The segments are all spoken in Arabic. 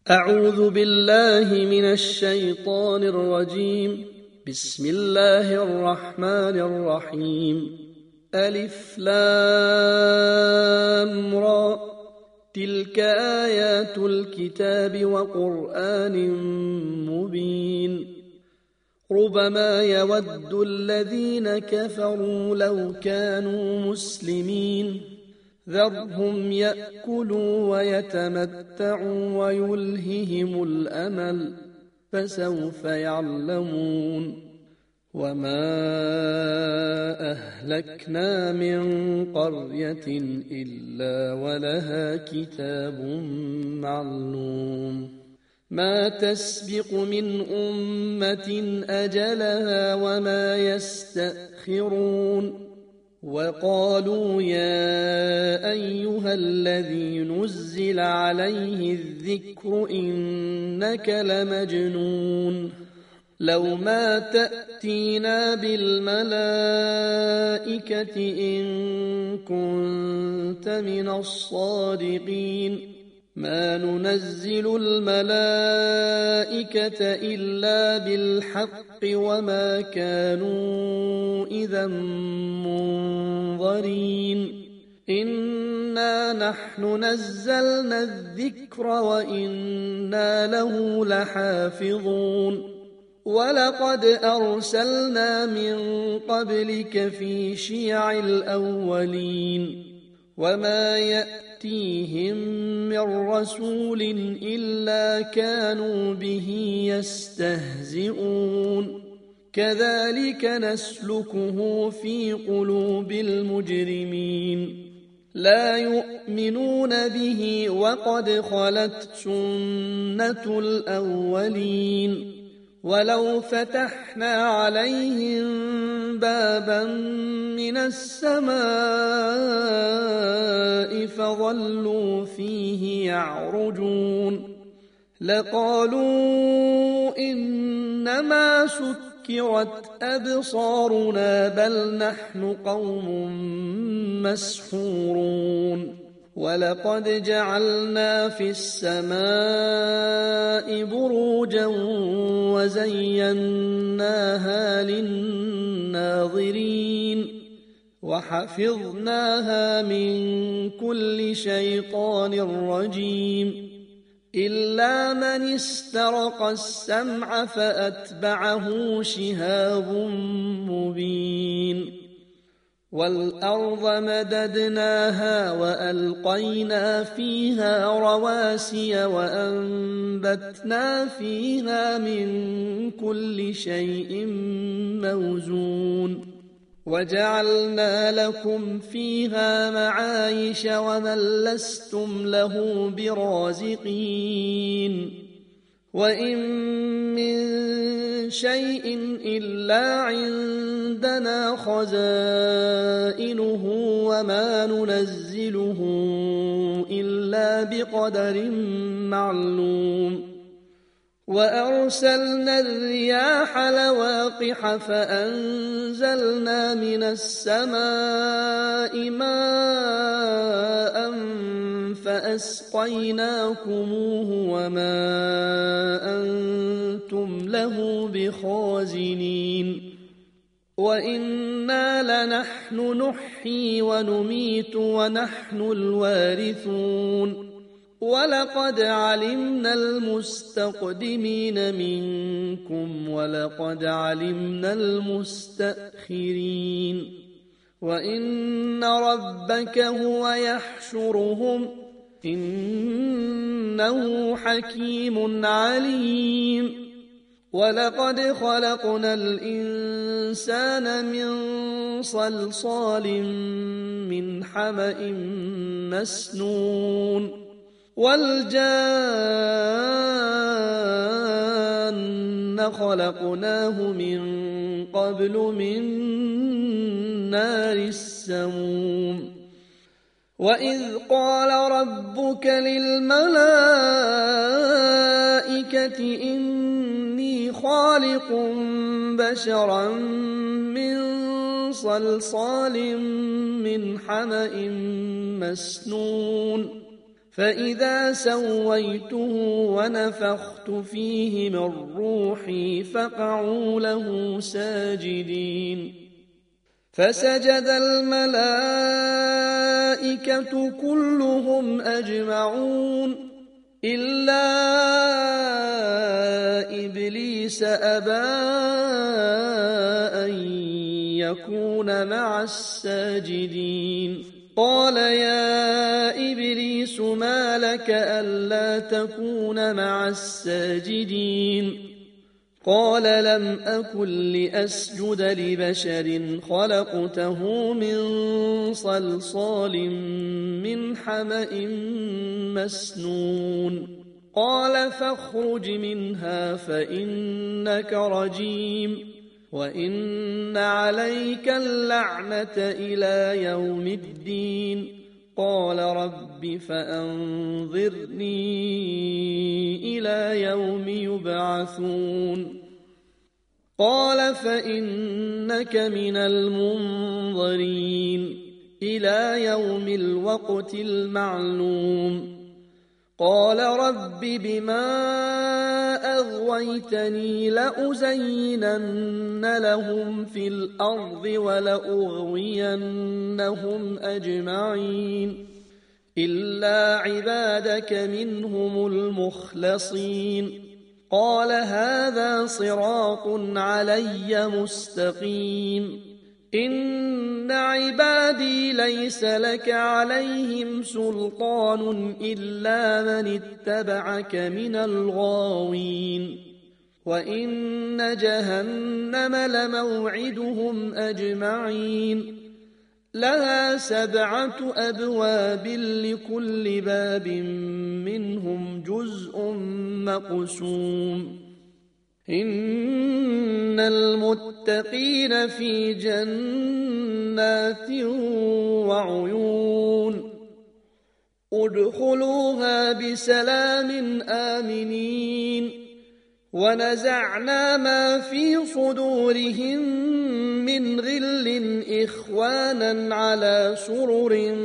أعوذ بالله من الشيطان الرجيم. بسم الله الرحمن الرحيم. ألف لام را، تلك آيات الكتاب وقرآن مبين. ربما يود الذين كفروا لو كانوا مسلمين، ذرهم يأكلوا ويتمتعوا ويلههم الأمل، فسوف يعلمون. وما أهلكنا من قرية إلا ولها كتاب معلوم، ما تسبق من أمة أجلها وما يستأخرون. وقالوا يا أيها الذي نزل عليه الذكر إنك لمجنون، لو ما تأتينا بالملائكة إن كنت من الصادقين، ما ننزل الملائكة إلا بالحق وما كانوا إذا منظرين. إنا نحن نزلنا الذكر وإنا له لحافظون. ولقد أرسلنا من قبلك في شيع الأولين، وما يأتيهم من رسول إلا كانوا به يستهزئون. كذلك نسلكه في قلوب المجرمين، لا يؤمنون به وقد خلت سنة الأولين. ولو فتحنا عليهم بابا من السماء فظلوا فيه يعرجون لقالوا إنما سكرت أبصارنا بل نحن قوم مسحورون. ولقد جعلنا في السماء بروجا وزيناها للناظرين، وحفظناها من كل شيطان رجيم، إلا من استرق السمع فأتبعه شهاب مبين. والأرض مددناها وألقينا فيها رواسي وأنبتنا فيها من كل شيء موزون، وجعلنا لكم فيها معايش ومن لستم له برازقين. وإن من شيء إلا عندنا خزائنه وما ننزله إلا بقدر معلوم. وأرسلنا الرياح لواقح فأنزلنا من السماء ماء فأسقيناكموه وما أنتم له بخازنين. وإنا لنحن نحيي ونميت ونحن الوارثون. ولقد علمنا المستقدمين منكم ولقد علمنا المستأخرين. وإن ربك هو يحشرهم إنه حكيم عليم. ولقد خلقنا الإنسان من صلصال من حمأ مسنون، والجان خلقناه من قبل من نار السموم. وإذ قال ربك للملائكة إني خالق بشرا من صلصال من حمأ مسنون فإذا سويته ونفخت فيه من روحي فقعوا له ساجدين فسجد الملائكة كلهم أجمعون إلا إبليس أبى أن يكون مع الساجدين قال يا إبليس ما لك ألا تكون مع الساجدين قال لم أكن لأسجد لبشر خلقته من صلصال من حمأ مسنون قال فاخرج منها فإنك رجيم وإن عليك اللعنة إلى يوم الدين قال رب فأنظرني إلى يوم يبعثون قال فإنك من المنظرين إلى يوم الوقت المعلوم قال رب بما أغويتني لأزينن لهم في الأرض ولأغوينهم أجمعين إلا عبادك منهم المخلصين قال هذا صراط علي مستقيم إن عبادي ليس لك عليهم سلطان إلا من اتبعك من الغاوين وإن جهنم لموعدهم أجمعين لها 7 أبواب لكل باب منهم جزء مقسوم إن المتقين في جنات وعيون ادخلوها بسلام آمنين ونزعنا ما في صدورهم من غل إخوانا على سرر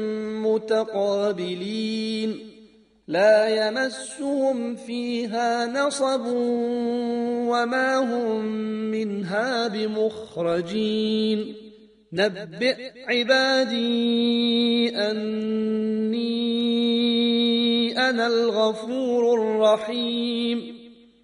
متقابلين لا يمسهم فيها نصب وما هم منها بمخرجين نبئ عبادي أني أنا الغفور الرحيم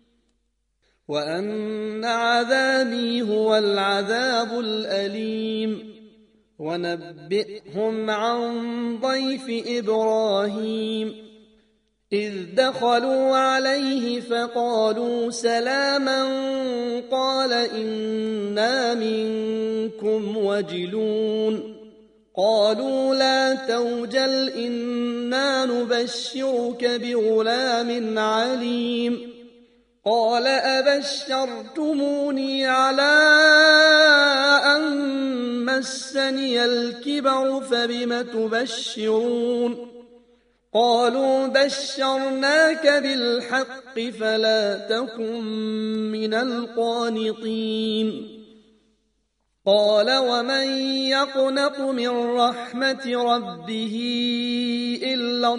وأن عذابي هو العذاب الأليم ونبئهم عن ضيف إبراهيم إذ دخلوا عليه فقالوا سلاما قال إنا منكم وجلون قالوا لا توجل إنا نبشرك بغلام عليم قال أبشرتموني على أن مسني الكبر فبم تبشرون قالوا بشرناك بالحق فلا تكن من القانطين قال ومن يقنط من رحمة ربه إلا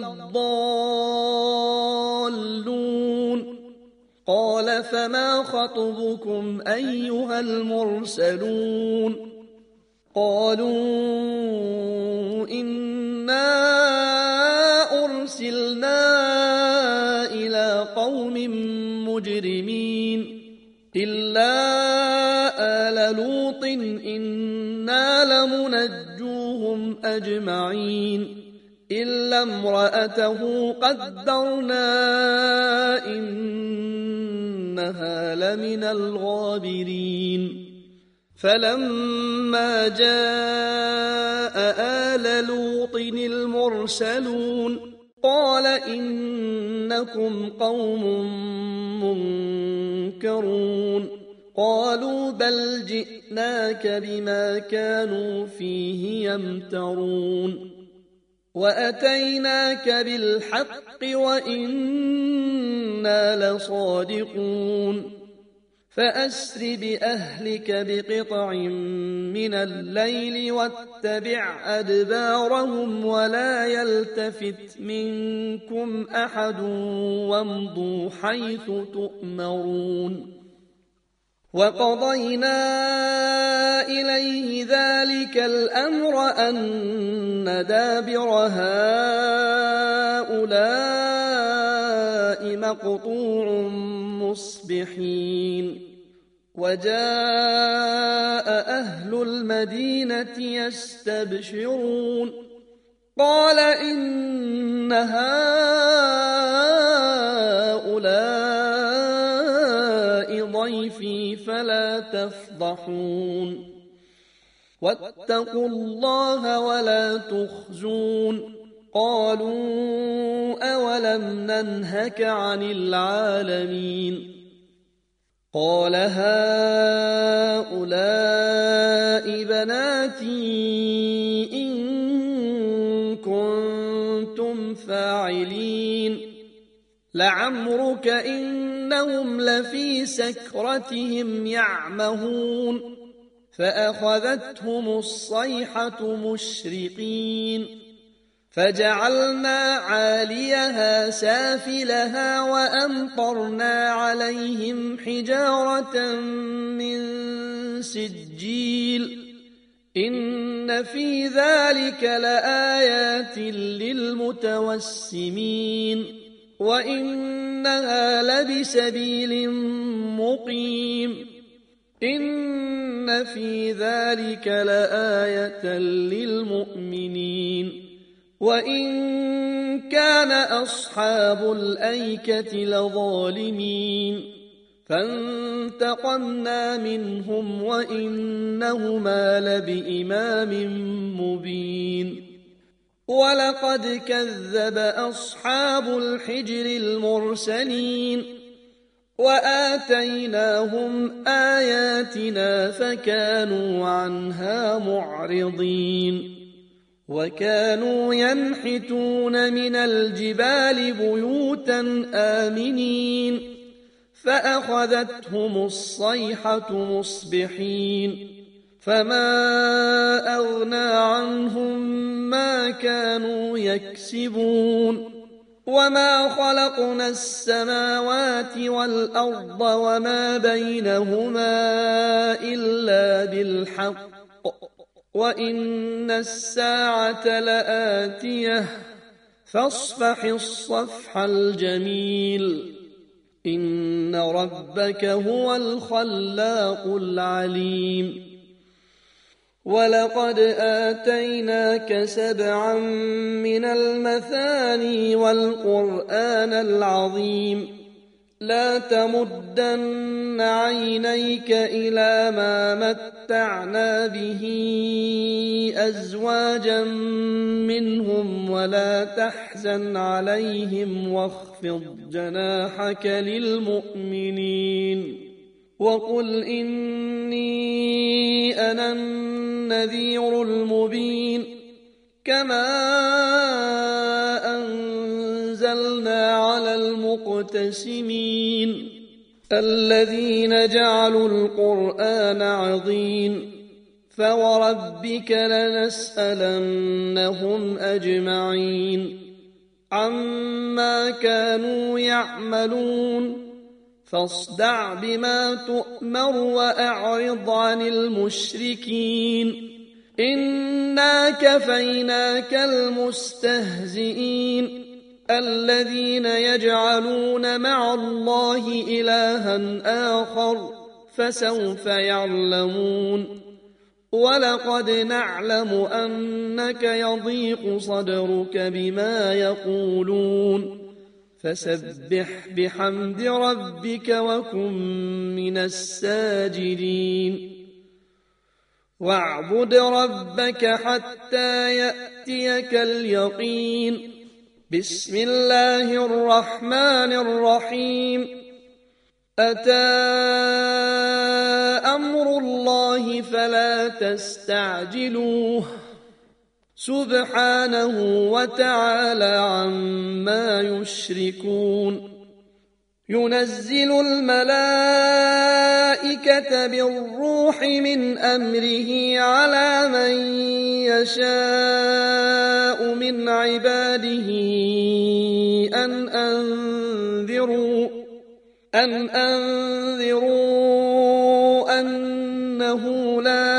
الضالون قال فما خطبكم أيها المرسلون قالوا إنا أرسلنا إلى قوم مجرمين إلا آل لوط إنا لمنجوهم أجمعين إلا امرأته قدرنا إنها لمن الغابرين فلما جاء آل لوط المرسلون قال إنكم قوم منكرون قالوا بل جئناك بما كانوا فيه يمترون وأتيناك بالحق وإنا لصادقون فأسر بأهلك بقطع من الليل واتبع أدبارهم ولا يلتفت منكم أحد وامضوا حيث تؤمرون وقضينا إليه ذلك الأمر أن دابر هؤلاء مقطوع مصبحين وجاء أهل المدينة يستبشرون قال إن هؤلاء ضيفي فلا تفضحون واتقوا الله ولا تخزون قالوا أولم ننهك عن العالمين قال هؤلاء بناتي إن كنتم فاعلين لعمرك إنهم لفي سكرتهم يعمهون فأخذتهم الصيحة مشرقين فجعلنا عاليها سافلها وأمطرنا عليهم حجارة من سجيل إن في ذلك لآيات للمتوسمين وإنها لبسبيل مقيم إن في ذلك لآية للمؤمنين وإن كان أصحاب الأيكة لظالمين فانتقمنا منهم وإنهما لبإمام مبين ولقد كذب أصحاب الحجر المرسلين وآتيناهم آياتنا فكانوا عنها معرضين وكانوا ينحتون من الجبال بيوتا آمنين فأخذتهم الصيحة مصبحين فما أغنى عنهم ما كانوا يكسبون وما خلقنا السماوات والأرض وما بينهما إلا بالحق وإن الساعة لآتية فاصفح الصفح الجميل إن ربك هو الخلاق العليم ولقد آتيناك 7 من المثاني والقرآن العظيم لا تمدن عينيك إلى ما متعنا به أزواجا منهم ولا تحزن عليهم واخفض جناحك للمؤمنين وقل إني أنا النذير المبين كما أنزلنا على المقتسمين الذين جعلوا القرآن عظيم فوربك لنسألنهم أجمعين عما كانوا يعملون فاصدع بما تؤمر وأعرض عن المشركين إنا كفيناك المستهزئين الذين يجعلون مع الله إلها آخر فسوف يعلمون ولقد نعلم أنك يضيق صدرك بما يقولون فسبح بحمد ربك وكن من الساجدين واعبد ربك حتى يأتيك اليقين بسم الله الرحمن الرحيم أتى أمر الله فلا تستعجلوه سبحانه وتعالى عما يشركون ينزل الملائكة بالروح من أمره على من يشاء من عباده أن أنذروا أنه لا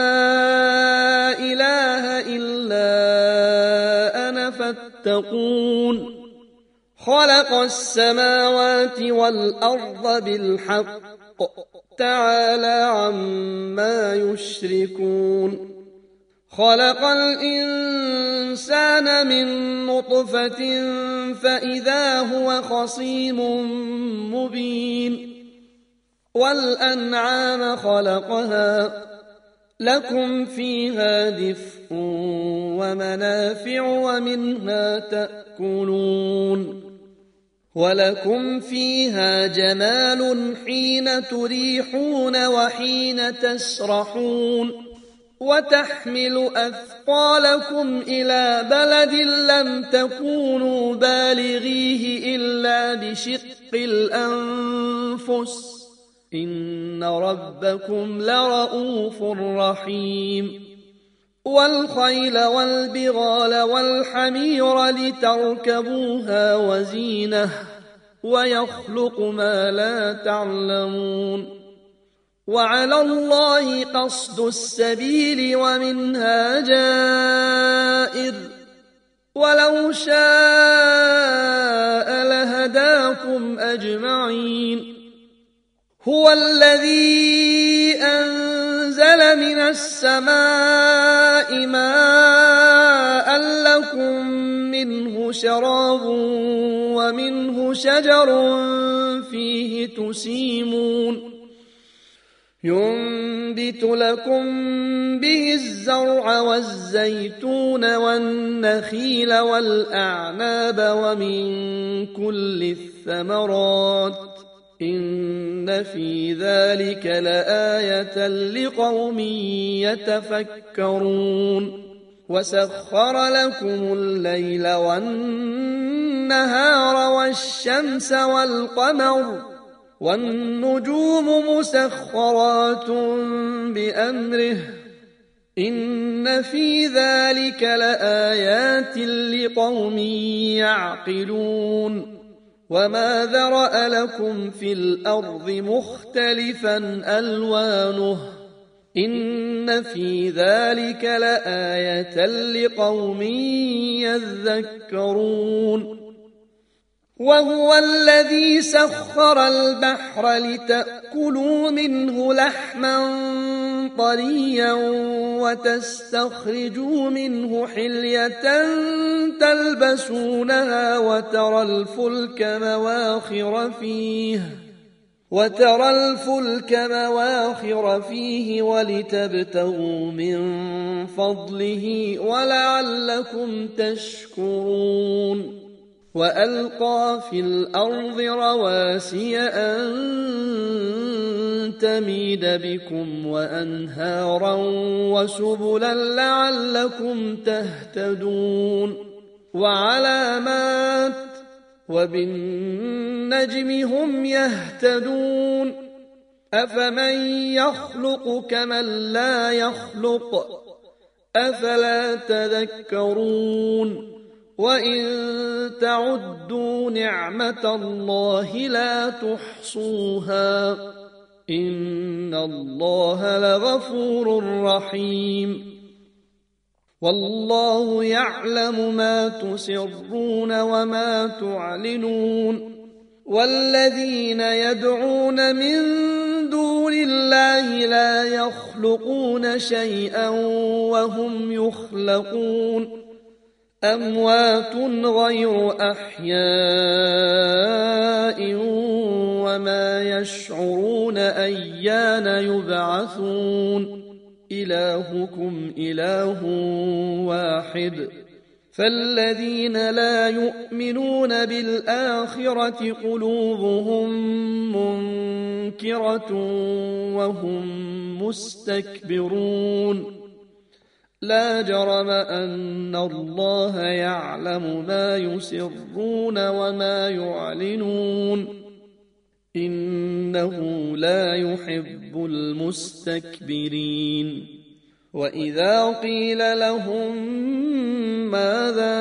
إله إلا أنا فاتقون خلق السماوات والأرض بالحق تعالى عما يشركون خلق الإنسان من نطفة فإذا هو خصيم مبين والأنعام خلقها لكم فيها دفء ومنافع ومنها تأكلون ولكم فيها جمال حين تريحون وحين تسرحون وتحمل أثقالكم إلى بلد لم تكونوا بالغيه إلا بشق الأنفس إن ربكم لرؤوف رحيم والخيل والبغال والحمير لتركبوها وزينة ويخلق ما لا تعلمون وعلى الله قصد السبيل ومنها جائر ولو شاء لهداكم أجمعين هو الذي أنزل من السماء ماء لكم منه شراب ومنه شجر فيه تسيمون ينبت لكم به الزرع والزيتون والنخيل والأعناب ومن كل الثمرات إن في ذلك لآية لقوم يتفكرون وسخر لكم الليل والنهار والشمس والقمر والنجوم مسخرات بأمره إن في ذلك لآيات لقوم يعقلون وما ذرأ لكم في الأرض مختلفا ألوانه إن في ذلك لآية لقوم يذكرون وهو الذي سخر البحر لتأكلوا منه لحما طريا وتستخرجوا منه حلية تلبسونها وترى الفلك مواخر فيه ولتبتغوا من فضله ولعلكم تشكرون وألقى في الأرض رواسي أن تميد بكم وأنهارا وسبلا لعلكم تهتدون وعلامات وبالنجم هم يهتدون أفمن يخلق كمن لا يخلق أفلا تذكرون وإن تعدوا نعمة الله لا تحصوها إن الله لغفور رحيم والله يعلم ما تسرون وما تعلنون والذين يدعون من دون الله لا يخلقون شيئا وهم يخلقون أموات غير أحياء وما يشعرون أيان يبعثون إلهكم إله واحد فالذين لا يؤمنون بالآخرة قلوبهم منكرة وهم مستكبرون لا جرم أن الله يعلم ما يسرون وما يعلنون إنه لا يحب المستكبرين وإذا قيل لهم ماذا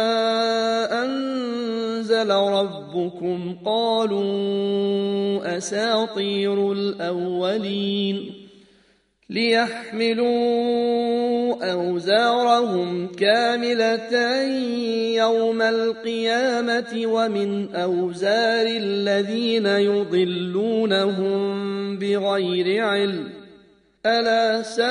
أنزل ربكم قالوا أساطير الأولين ليحملوا أوزارهم كاملة يوم القيامة ومن أوزار الذين يضلونهم بغير علم ألا ساء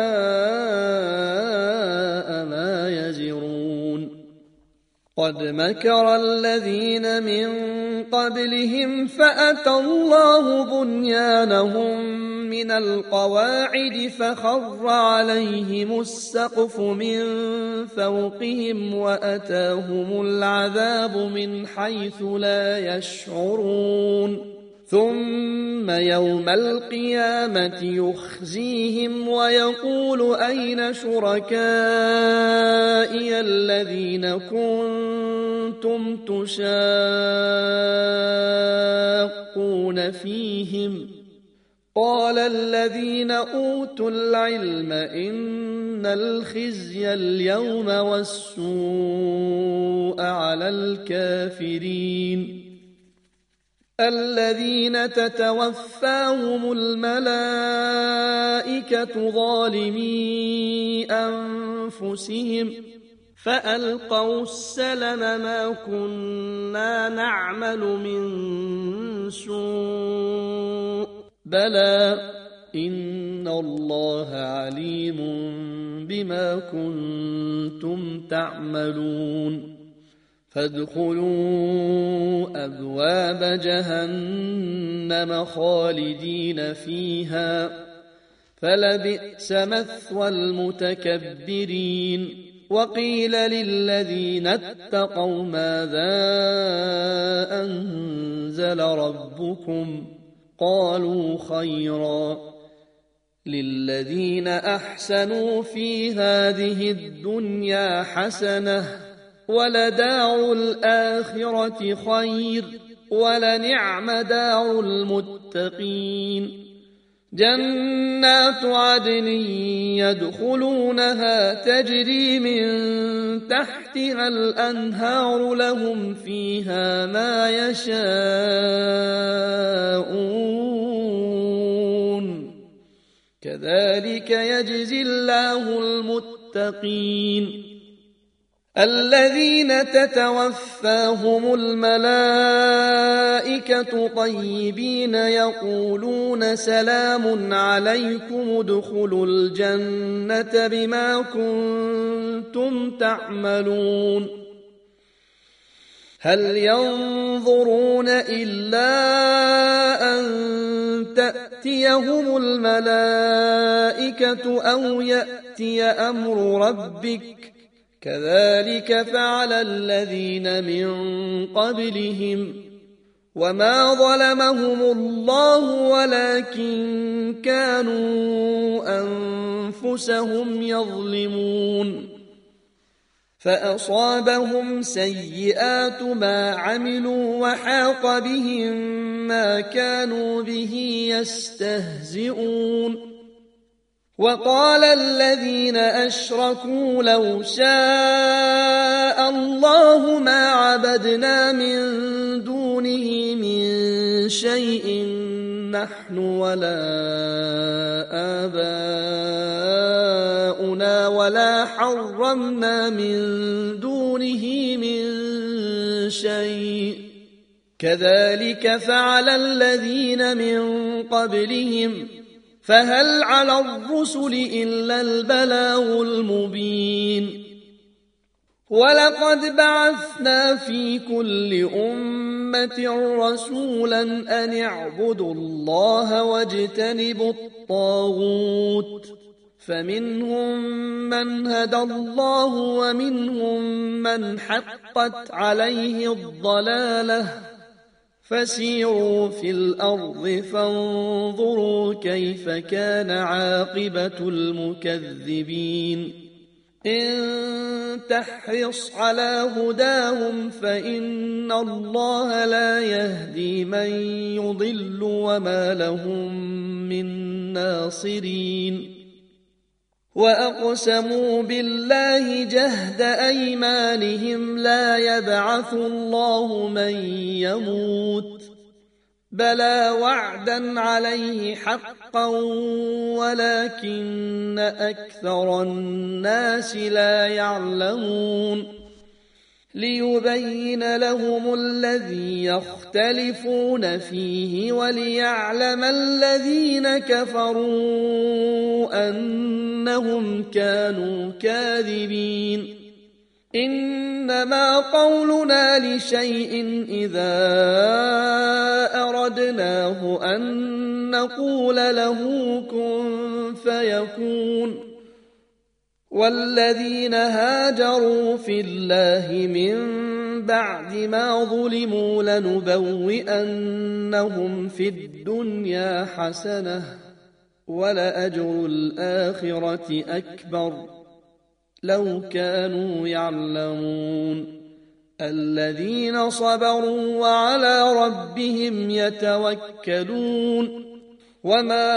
ما يزرون قد مكر الذين من قبلهم فأتى الله بنيانهم من القواعد فخر عليهم السقف من فوقهم وأتاهم العذاب من حيث لا يشعرون ثم يوم القيامة يخزيهم ويقول أين شركائي الذين كنتم تشاقون فيهم قال الذين أوتوا العلم إن الخزي اليوم والسوء على الكافرين الذين تتوفاهم الملائكة ظالمي أنفسهم فألقوا السلم ما كنا نعمل من سوء بلى إن الله عليم بما كنتم تعملون فادخلوا أبواب جهنم خالدين فيها فلبئس مثوى المتكبرين وقيل للذين اتقوا ماذا أنزل ربكم قالوا خيرا للذين أحسنوا في هذه الدنيا حسنة ولدار الآخرة خير ولنعم دار المتقين جنات عدن يدخلونها تجري من تحتها الأنهار لهم فيها ما يشاءون كذلك يجزي الله المتقين الذين تتوفاهم الملائكة طيبين يقولون سلام عليكم ادخلوا الجنة بما كنتم تعملون هل ينظرون إلا أن تأتيهم الملائكة أو يأتي أمر ربك كذلك فعل الذين من قبلهم وما ظلمهم الله ولكن كانوا أنفسهم يظلمون فأصابهم سيئات ما عملوا وحاق بهم ما كانوا به يستهزئون وقال الذين أشركوا لو شاء الله ما عبدنا من دونه من شيء نحن ولا آباؤنا ولا حرمنا من دونه من شيء كذلك فعل الذين من قبلهم فهل على الرسل إلا البلاغ المبين ولقد بعثنا في كل أمة رسولا أن اعبدوا الله واجتنبوا الطاغوت فمنهم من هدى الله ومنهم من حقت عليه الضلالة فسيروا في الأرض فانظروا كيف كان عاقبة المكذبين إن تحرص على هداهم فإن الله لا يهدي من يضل وما لهم من ناصرين وأقسموا بالله جهد أيمانهم لا يبعث الله من يموت بلى وعدا عليه حقا ولكن أكثر الناس لا يعلمون ليبين لهم الذي يختلفون فيه وليعلم الذين كفروا أنهم كانوا كاذبين إنما قولنا لشيء إذا أردناه أن نقول له كن فيكون والذين هاجروا في الله من بعد ما ظلموا لنبوئنهم في الدنيا حسنة ولأجر الآخرة أكبر لو كانوا يعلمون الذين صبروا وعلى ربهم يتوكلون وما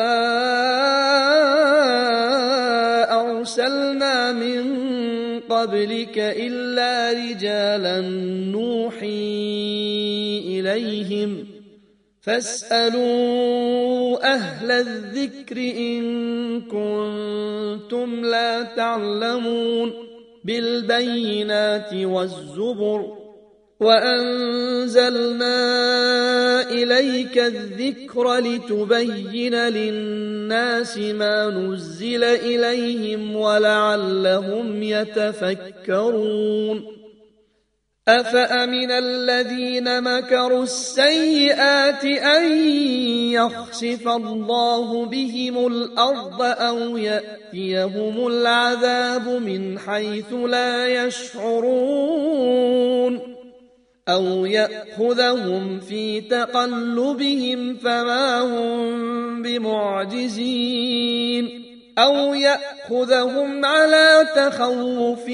أرسلنا من قبلك إلا رجالا نوحي إليهم فاسألوا أهل الذكر إن كنتم لا تعلمون بالبينات والزبر وأنزلنا إليك الذكر لتبين للناس ما نزل إليهم ولعلهم يتفكرون أفأمن الذين مكروا السيئات أن يخسف الله بهم الأرض أو يأتيهم العذاب من حيث لا يشعرون أو يأخذهم في تقلبهم فما هم بمعجزين أو يأخذهم على تخوف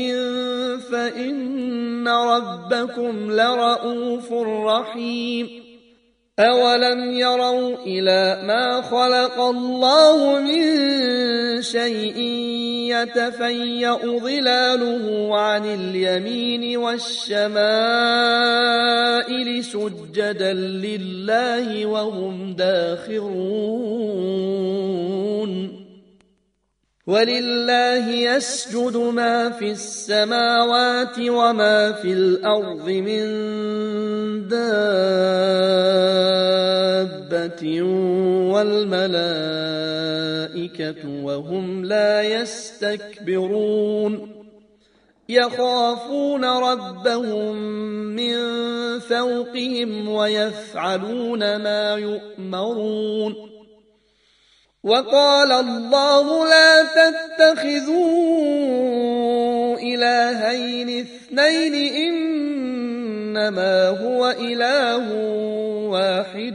فإن ربكم لرؤوف رحيم أولم يروا إلى ما خلق الله من شيء يتفيأ ظلاله عن اليمين والشمائل سجدا لله وهم داخرون ولله يسجد ما في السماوات وما في الأرض من دابة والملائكة وهم لا يستكبرون يخافون ربهم من فوقهم ويفعلون ما يؤمرون وقال الله لا تتخذوا إلهين اثنين إنما هو إله واحد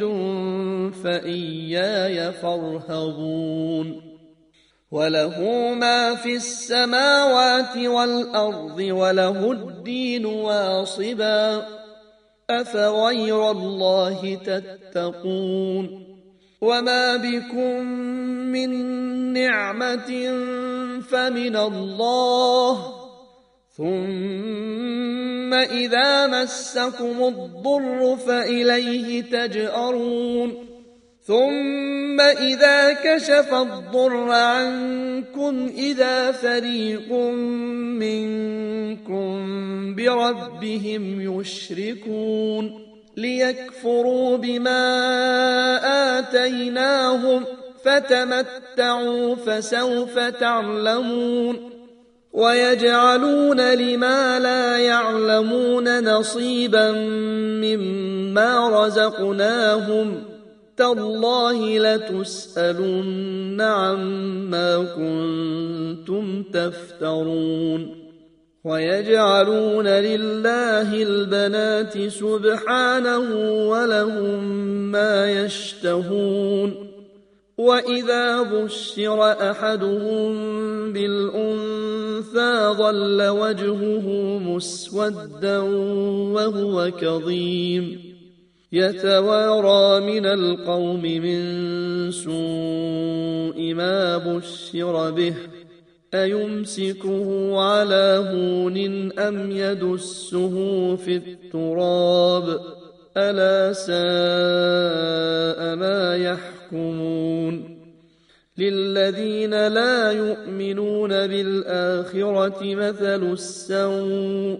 فإياي فارهبون وله ما في السماوات والأرض وله الدين واصبا أفغير الله تتقون وما بكم من نعمة فمن الله ثم إذا مسكم الضر فإليه تجأرون ثم إذا كشف الضر عنكم إذا فريق منكم بربهم يشركون ليكفروا بما آتيناهم فتمتعوا فسوف تعلمون ويجعلون لما لا يعلمون نصيبا مما رزقناهم تالله لتسألن عما كنتم تفترون ويجعلون لله البنات سبحانه ولهم ما يشتهون وإذا بشر أحدهم بالأنثى ظل وجهه مسودا وهو كظيم يتوارى من القوم من سوء ما بشر به أيمسكه على هون أم يدسه في التراب ألا ساء ما يحكمون للذين لا يؤمنون بالآخرة مثل السوء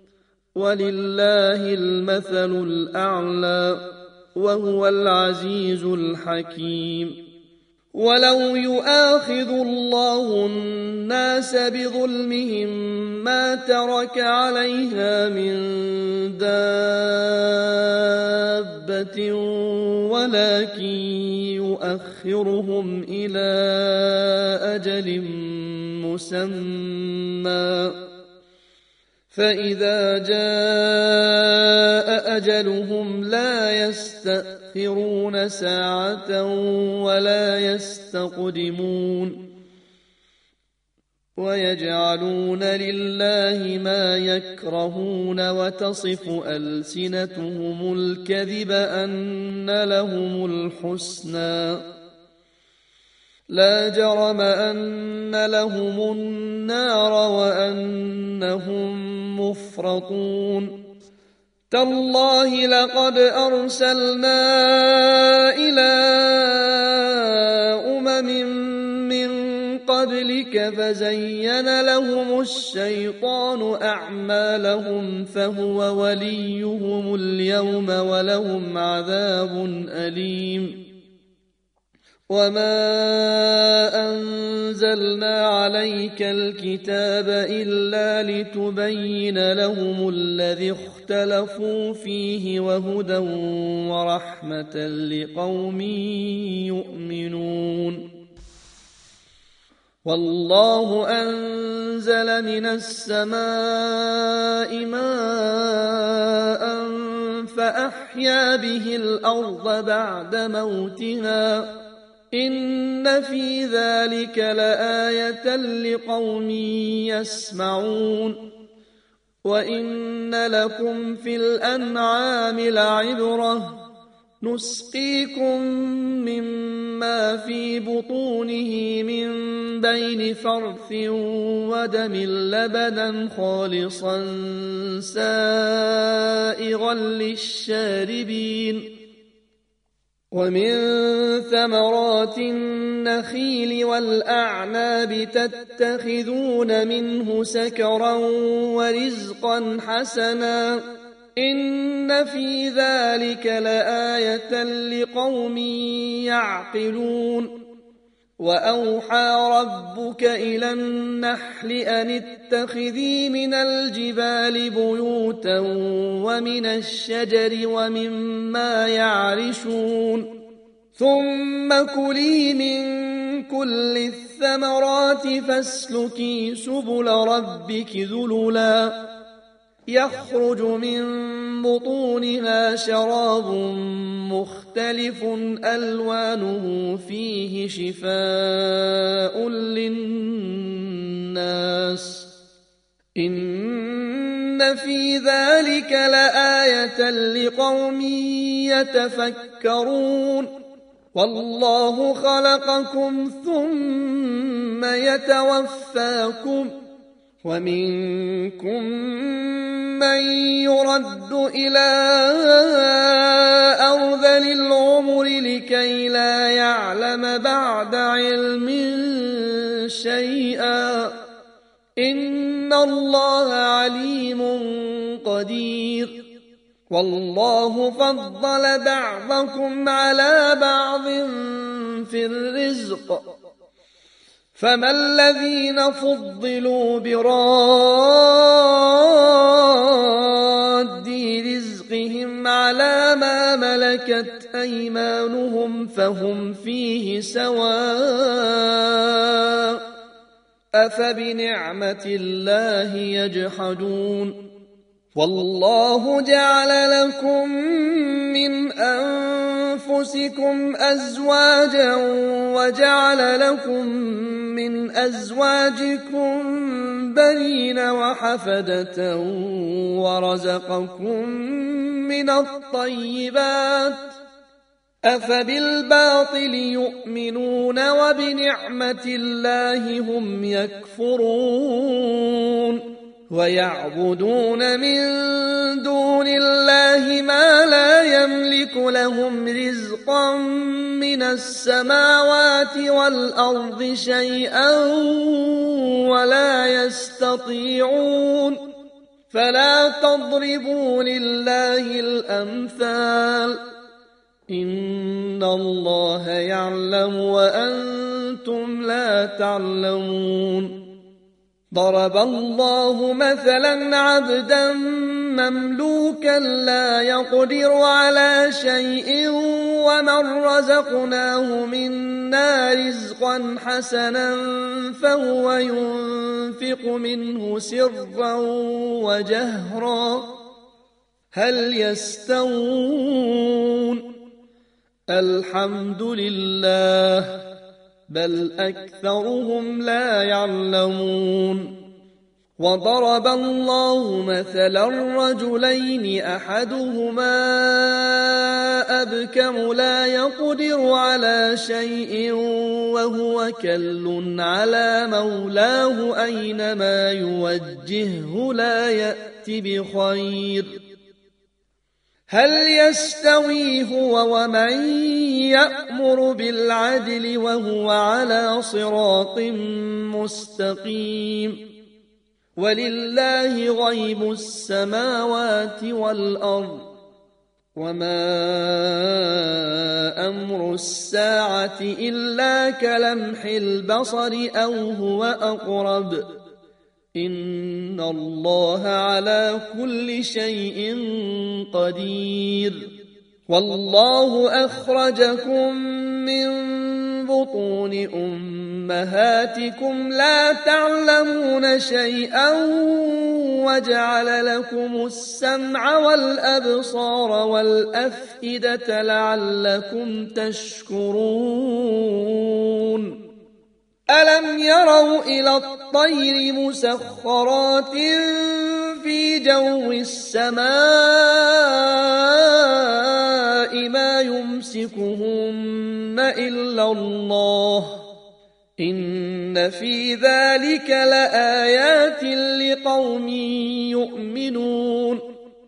ولله المثل الأعلى وهو العزيز الحكيم ولو يؤاخذ الله الناس بظلمهم ما ترك عليها من دابة ولكن يؤخرهم إلى أجل مسمى فإذا جاء أجلهم لا يستأخرون ساعة ولا يستقدمون ويجعلون لله ما يكرهون وتصف ألسنتهم الكذب أن لهم الحسنى لا جرم أن لهم النار وأنهم مفرطون تالله لقد أرسلنا إلى من قبلك فزين لهم الشيطان أعمالهم فهو وليهم اليوم ولهم عذاب أليم وما أنزلنا عليك الكتاب إلا لتبين لهم الذي اختلفوا فيه وهدى ورحمة لقوم يؤمنون والله أنزل من السماء ماء فأحيا به الأرض بعد موتها إن في ذلك لآية لقوم يسمعون وإن لكم في الأنعام لعبرة نسقيكم مما في بطونه من بين فرث ودم لبنا خالصا سائغا للشاربين ومن ثمرات النخيل والأعناب تتخذون منه سكرا ورزقا حسنا إن في ذلك لآية لقوم يعقلون وأوحى ربك إلى النحل أن اتخذي من الجبال بيوتا ومن الشجر ومما يعرشون ثم كلي من كل الثمرات فاسلكي سبل ربك ذللا يخرج من بطونها شراب مختلف ألوانه فيه شفاء للناس إن في ذلك لآية لقوم يتفكرون والله خلقكم ثم يتوفاكم ومنكم من يرد إلى أرذل العمر لكي لا يعلم بعد علم شيئا إن الله عليم قدير والله فضل بعضكم على بعض في الرزق فما الذين فضلوا براد رزقهم على ما ملكت أيمانهم فهم فيه سواء أفبنعمة الله والله جعل لكم من أنفسكم أنفسكم أزواجا وجعل لكم من أزواجكم بنين وحفدة ورزقكم من الطيبات أفبالباطل يؤمنون وبنعمة الله هم يكفرون ويعبدون من دون الله ما لا يملك لهم رزقا من السماوات والأرض شيئا ولا يستطيعون فلا تضربوا لله الأمثال إن الله يعلم وأنتم لا تعلمون ضرب الله مثلا عبدا مملوكا لا يقدر على شيء ومن رزقناه منا رزقا حسنا فهو ينفق منه سرا وجهرا هل يستوون الحمد لله بل أكثرهم لا يعلمون وضرب الله مثلا رجلين أحدهما أبكم لا يقدر على شيء وهو كل على مولاه أينما يوجهه لا يأت بخير هل يستوي هو ومن يأمر بالعدل وهو على صراط مستقيم ولله غيب السماوات والأرض وما أمر الساعة إلا كلمح البصر أو هو أقرب إن الله على كل شيء قدير والله أخرجكم من بطون أمهاتكم لا تعلمون شيئا وجعل لكم السمع والأبصار والأفئدة لعلكم تشكرون ألم يروا إلى الطير مسخرات في جو السماء ما يمسكهن إلا الله إن في ذلك لآيات لقوم يؤمنون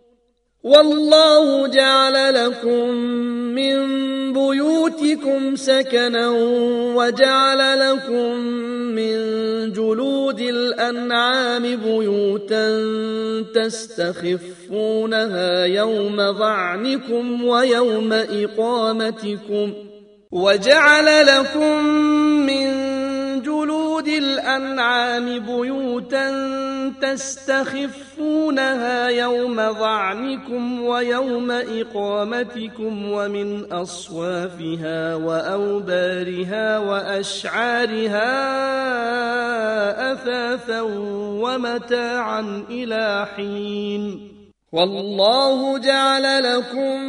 والله جعل لكم من بيوتكم سكنا وجعل لكم من جلود الأنعام بيوتا تستخفونها يوم ظعنكم ويوم إقامتكم وجعل لكم من جلود الأنعام بيوتا تستخفونها يوم ظعنكم ويوم إقامتكم ومن أصوافها وأوبارها وأشعارها أثاثا ومتاعا إلى حين والله جعل لكم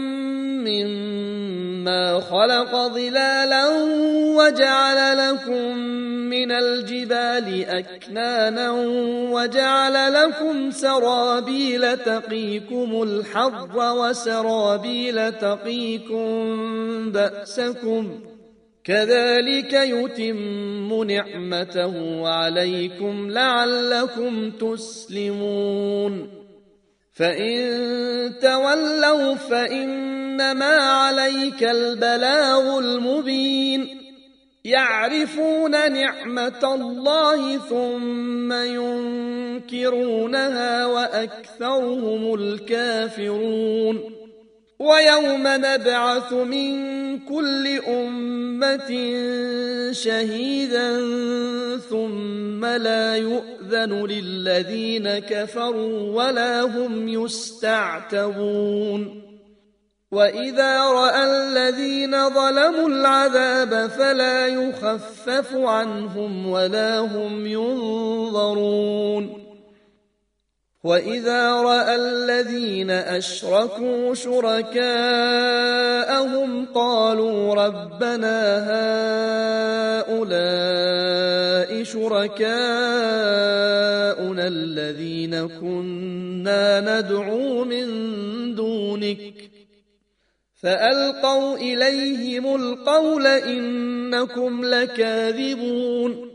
مما خلق ظلالا وجعل لكم من الجبال أكنانا وجعل لكم سرابيل تقيكم الحر وسرابيل تقيكم بأسكم كذلك يتم نعمته عليكم لعلكم تسلمون فإن تولوا فإنما عليك البلاغ المبين يعرفون نعمة الله ثم ينكرونها وأكثرهم الكافرون ويوم نبعث من كل أمة شهيدا ثم لا يؤذن للذين كفروا ولا هم يستعتبون وإذا رأى الذين ظلموا العذاب فلا يخفف عنهم ولا هم ينظرون وإذا رأى الذين أشركوا شركاءهم قالوا ربنا هؤلاء شركاؤنا الذين كنا ندعو من دونك فألقوا إليهم القول إنكم لكاذبون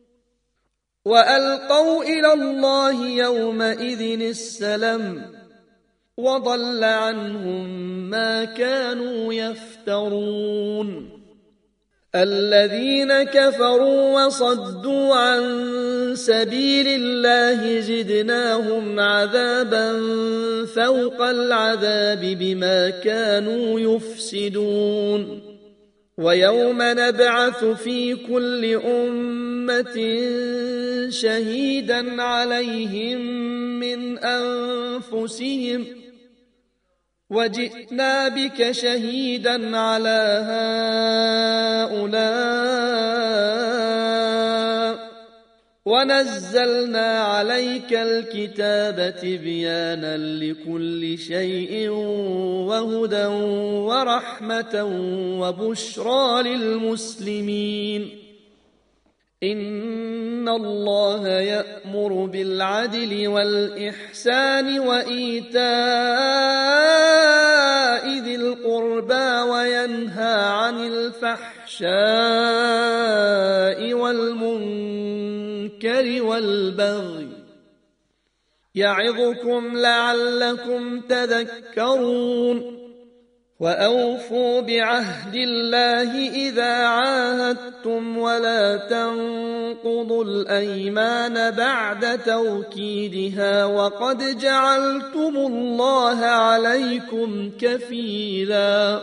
وألقوا إلى الله يومئذ السلم وضل عنهم ما كانوا يفترون الذين كفروا وصدوا عن سبيل الله زدناهم عذابا فوق العذاب بما كانوا يفسدون ويوم نبعث في كل أمة شهيدا عليهم من أنفسهم وجئنا بك شهيدا على هؤلاء ونزلنا عليك الكتاب تبيانا لكل شيء وهدى ورحمة وبشرى للمسلمين إن الله يأمر بالعدل والإحسان وإيتاء ذي القربى وينهى عن الفحشاء والمنكر والبغي يعظكم لعلكم تذكرون وأوفوا بعهد الله إذا عاهدتم ولا تنقضوا الأيمان بعد توكيدها وقد جعلتم الله عليكم كفيلا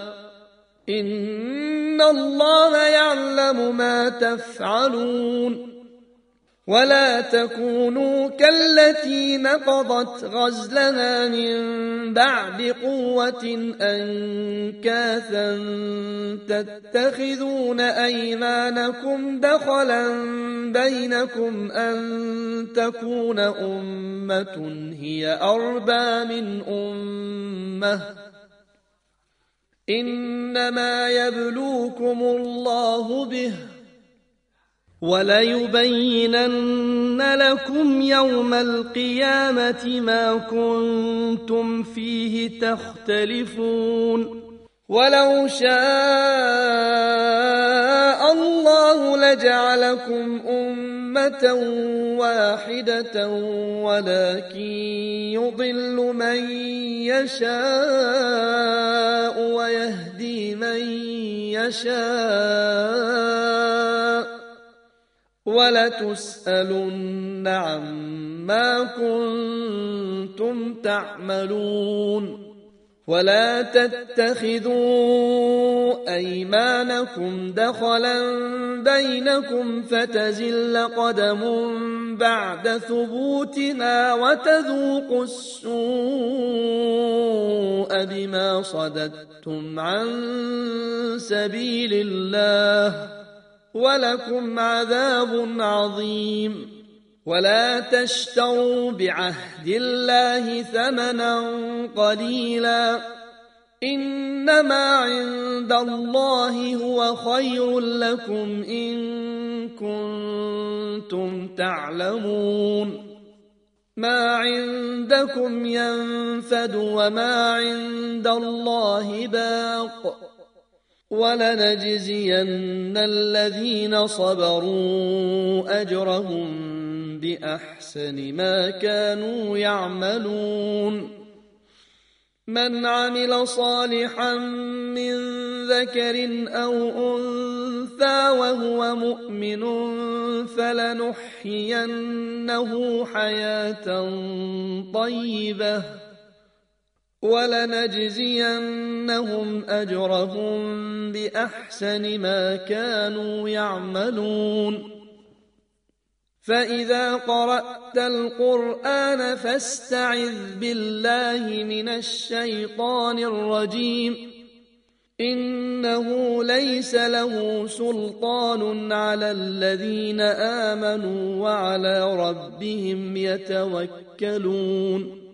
إن الله يعلم ما تفعلون ولا تكونوا كالتي نقضت غزلها من بعد قوة أنكاثا تتخذون أيمانكم دخلا بينكم أن تكون أمة هي أربى من أمة إنما يبلوكم الله به وليبينن لكم يوم القيامة ما كنتم فيه تختلفون ولو شاء الله لجعلكم أمة واحدة ولكن يضل من يشاء ويهدي من يشاء ولتسألن عما كنتم تعملون ولا تتخذوا أيمانكم دخلا بينكم فتزل قدم بعد ثبوتها وتذوقوا السوء بما صددتم عن سبيل الله ولكم عذاب عظيم ولا تشتروا بعهد الله ثمنا قليلا إنما عند الله هو خير لكم إن كنتم تعلمون ما عندكم ينفد وما عند الله باق ولنجزين الذين صبروا أجرهم بأحسن ما كانوا يعملون من عمل صالحا من ذكر أو أنثى وهو مؤمن فلنحيينه حياة طيبة ولنجزينهم أجرهم بأحسن ما كانوا يعملون فإذا قرأت القرآن فاستعذ بالله من الشيطان الرجيم إنه ليس له سلطان على الذين آمنوا وعلى ربهم يتوكلون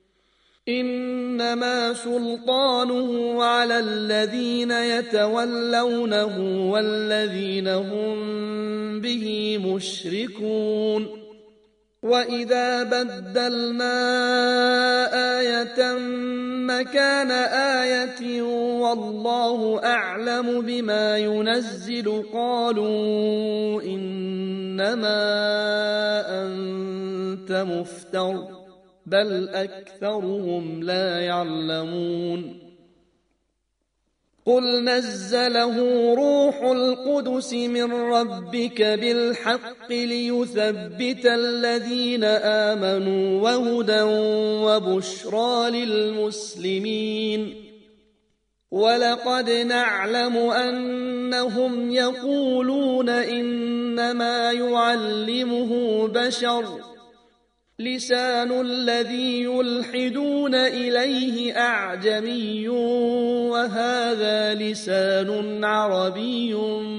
إنما سلطانه على الذين يتولونه والذين هم به مشركون وإذا بدلنا آية مكان آية والله أعلم بما ينزل قالوا إنما أنت مفتر بل أكثرهم لا يعلمون قل نزله روح القدس من ربك بالحق ليثبت الذين آمنوا وهدى وبشرى للمسلمين ولقد نعلم أنهم يقولون إنما يعلمه بشر لسان الذي يلحدون إليه أعجمي وهذا لسان عربي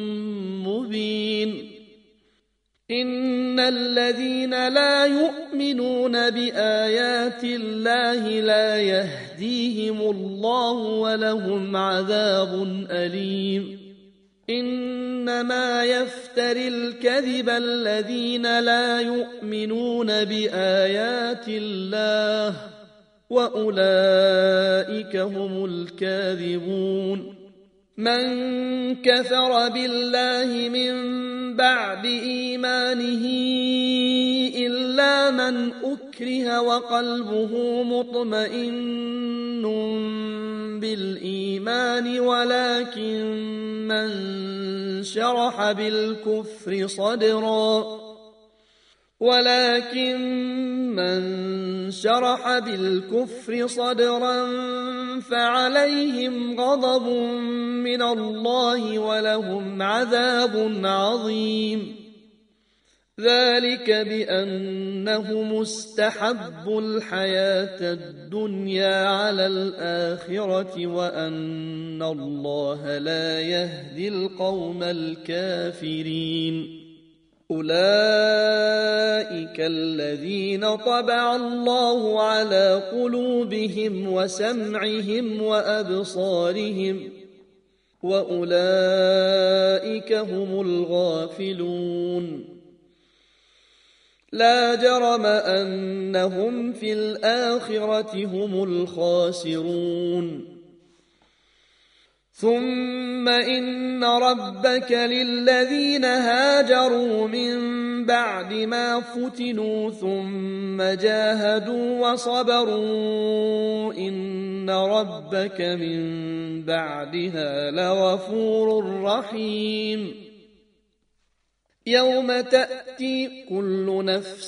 مبين إن الذين لا يؤمنون بآيات الله لا يهديهم الله ولهم عذاب أليم إنما يفتري الكذب الذين لا يؤمنون بآيات الله وأولئك هم الكاذبون من كفر بالله من بعد إيمانه إلا من أكره وقلبه مطمئن بالإيمان ولكن من شرح بالكفر صدرا فعليهم غضب من الله ولهم عذاب عظيم ذلك بأنهم استحبوا الحياة الدنيا على الآخرة وأن الله لا يهدي القوم الكافرين أولئك الذين طبع الله على قلوبهم وسمعهم وأبصارهم وأولئك هم الغافلون لا جرم أنهم في الآخرة هم الخاسرون ثم إن ربك للذين هاجروا من بعد ما فتنوا ثم جاهدوا وصبروا إن ربك من بعدها لغفور رحيم يوم تأتي كل نفس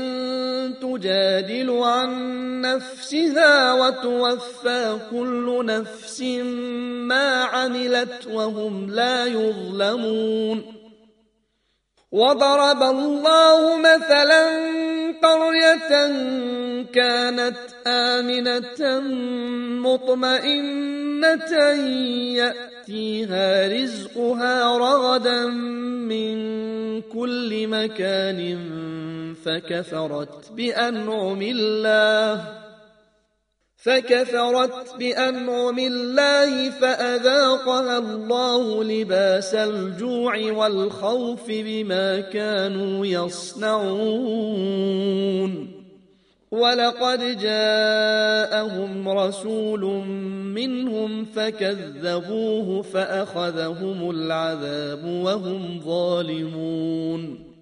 تجادل عن نفسها وتوفى كل نفس ما عملت وهم لا يظلمون وضرب الله مثلا قرية كانت آمنة مطمئنة يأتيها رزقها رغدا من كل مكان فكفرت بأنعم الله فأذاقها الله لباس الجوع والخوف بما كانوا يصنعون ولقد جاءهم رسول منهم فكذبوه فأخذهم العذاب وهم ظالمون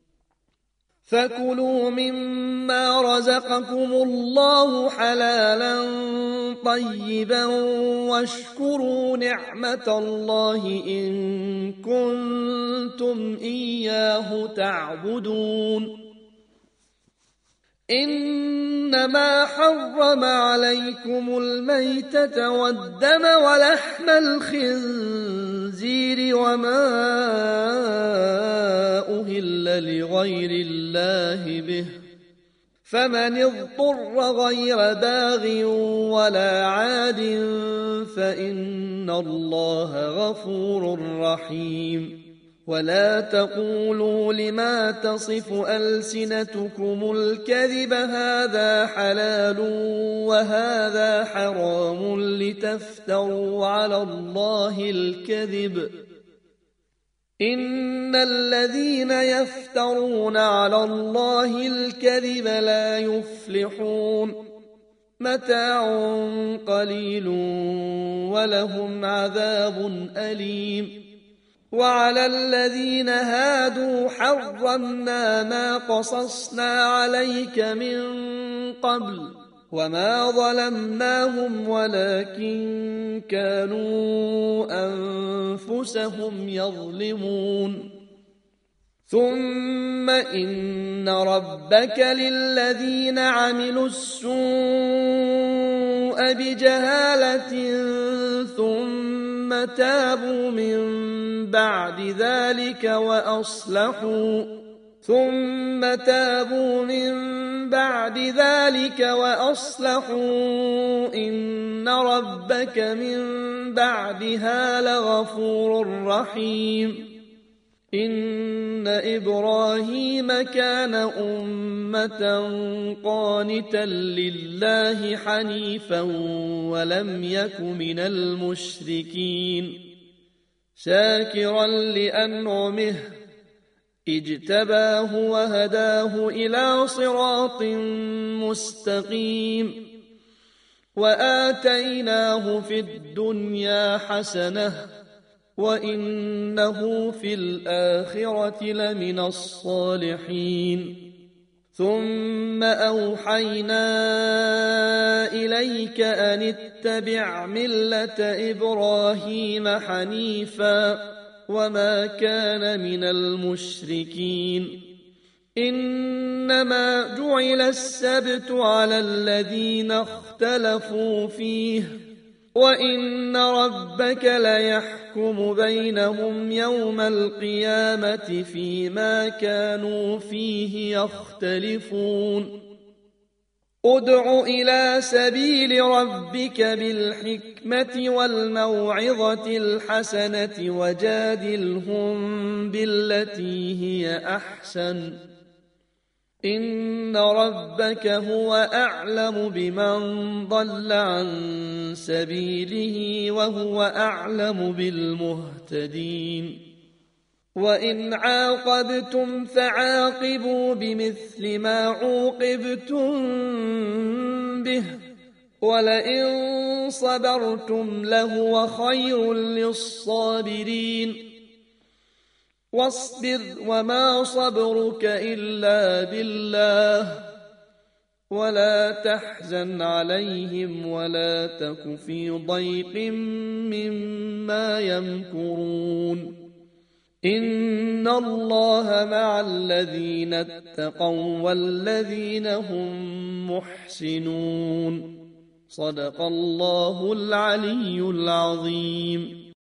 فكلوا مما رزقكم الله حلالا طيبا واشكروا نعمة الله إن كنتم إياه تعبدون إنما حرم عليكم الميتة والدم ولحم الخنزير وما أهل لغير الله به فمن اضطر غير باغ ولا عاد فإن الله غفور رحيم. ولا تقولوا لما تصف ألسنتكم الكذب هذا حلال وهذا حرام لتفتروا على الله الكذب إن الذين يفترون على الله الكذب لا يفلحون متاع قليل ولهم عذاب أليم. وعلى الذين هادوا حرمنا ما قصصنا عليك من قبل وما ظلمناهم ولكن كانوا أنفسهم يظلمون. ثم إن ربك للذين عملوا السوء بجهالة ثم تابوا من بعد ذلك وأصلحوا إن ربك من بعدها لغفور رحيم. إن إبراهيم كان أمة قانتا لله حنيفا ولم يك من المشركين شاكرا لأنعمه اجتباه وهداه إلى صراط مستقيم. وآتيناه في الدنيا حسنة وإنه في الآخرة لمن الصالحين. ثم أوحينا إليك أن اتبع ملة إبراهيم حنيفا وما كان من المشركين. إنما جعل السبت على الذين اختلفوا فيه وإن ربك ليحكم بينهم يوم القيامة فيما كانوا فيه يختلفون. ادع إلى سبيل ربك بالحكمة والموعظة الحسنة وجادلهم بالتي هي أحسن إن ربك هو أعلم بمن ضل عن سبيله وهو أعلم بالمهتدين. وإن عاقبتم فعاقبوا بمثل ما عوقبتم به ولئن صبرتم لهو خير للصابرين. واصبر وما صبرك إلا بالله ولا تحزن عليهم ولا تك في ضيق مما يمكرون. إن الله مع الذين اتقوا والذين هم محسنون. صدق الله العلي العظيم.